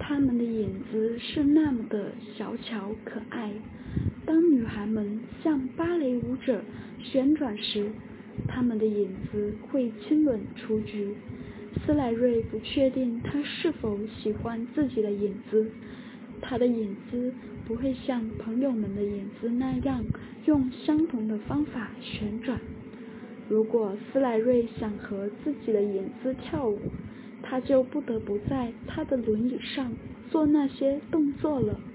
他们的影子是那么的小巧可爱。当女孩们像芭蕾舞者旋转时，他们的影子会亲吻雏菊。斯莱瑞不确定他是否喜欢自己的影子，他的影子不会像朋友们的影子那样用相同的方法旋转。如果斯莱瑞想和自己的影子跳舞，他就不得不在他的轮椅上做那些动作了。